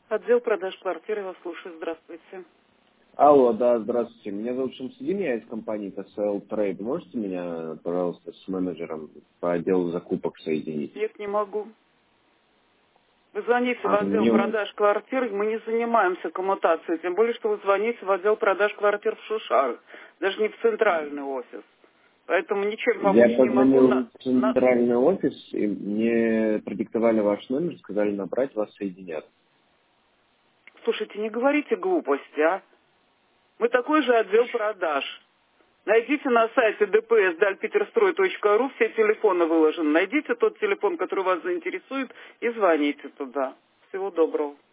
Отдел продаж квартир, я вас слушаю. Здравствуйте. Алло, да, здравствуйте. Меня зовут Шамсудин, я из компании TSL Trade. Можете меня, пожалуйста, с менеджером по отделу закупок соединить? Нет, не могу. Вы звоните в А отдел мне... продаж квартир, мы не занимаемся коммутацией, тем более, что вы звоните в отдел продаж квартир в Шушарах, даже не в центральный офис. Поэтому ничем Я помочь не могу. позвонил в центральный офис, и мне продиктовали ваш номер, сказали набрать, вас соединят. Слушайте, не говорите глупости, а? Мы такой же отдел продаж. Найдите на сайте dps-dalpeterstroy.ru, все телефоны выложены. Найдите тот телефон, который вас заинтересует, и звоните туда. Всего доброго.